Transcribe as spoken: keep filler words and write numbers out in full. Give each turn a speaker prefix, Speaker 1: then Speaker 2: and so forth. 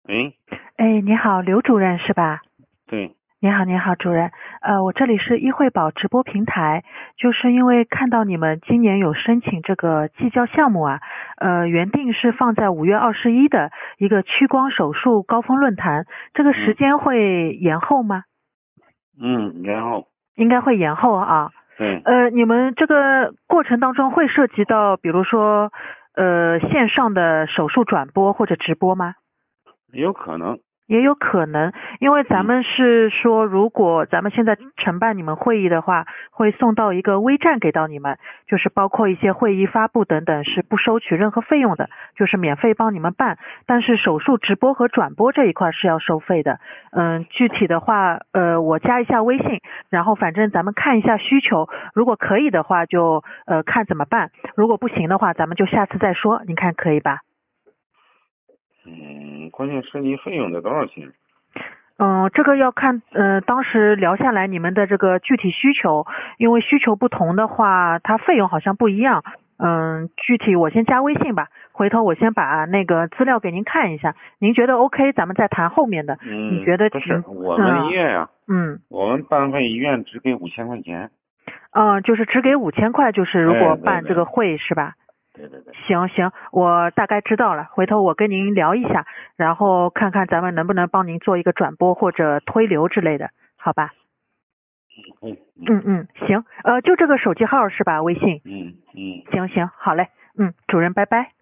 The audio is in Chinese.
Speaker 1: 喂，
Speaker 2: 哎，你好，刘主任是吧？
Speaker 1: 对，
Speaker 2: 你好，你好，主任。呃，我这里是医惠宝直播平台，就是因为看到你们今年有申请这个技教项目啊，呃，原定是放在五月二十一的一个屈光手术高峰论坛，这个时间会延后吗？
Speaker 1: 嗯，然后
Speaker 2: 应该会延后啊。
Speaker 1: 对，
Speaker 2: 呃，你们这个过程当中会涉及到，比如说，呃，线上的手术转播或者直播吗？
Speaker 1: 有可能。
Speaker 2: 也有可能，因为咱
Speaker 1: 嗯
Speaker 2: 们是说，如果咱们现在承办你们会议的话，会送到一个微站给到你们，就是包括一些会议发布等等，是不收取任何费用的，就是免费帮你们办。但是手术直播和转播这一块是要收费的。嗯，具体的话，呃，我加一下微信，然后反正咱们看一下需求，如果可以的话就呃看怎么办，如果不行的话，咱们就下次再说，您看可以吧？
Speaker 1: 嗯，关键是你费用得多少钱？
Speaker 2: 嗯，这个要看，呃，当时聊下来你们的这个具体需求，因为需求不同的话，它费用好像不一样。嗯，具体我先加微信吧，回头我先把那个资料给您看一下，您觉得 OK，咱们再谈后面的。你
Speaker 1: 嗯，
Speaker 2: 觉得
Speaker 1: 不是，
Speaker 2: 挺，
Speaker 1: 我们医
Speaker 2: 嗯
Speaker 1: 院呀、
Speaker 2: 嗯
Speaker 1: 我们办费医院只给五千块钱。
Speaker 2: 嗯，就是只给五千块，就是如果
Speaker 1: 哎，对
Speaker 2: 办这个
Speaker 1: 对
Speaker 2: 会是吧？
Speaker 1: 对对对，
Speaker 2: 行行，我大概知道了，回头我跟您聊一下，然后看看咱们能不能帮您做一个转播或者推流之类的，好吧？
Speaker 1: 嗯
Speaker 2: 嗯嗯，行，呃，就这个手机号是吧？微信。
Speaker 1: 嗯嗯。
Speaker 2: 行行，好嘞，嗯，主任，拜拜。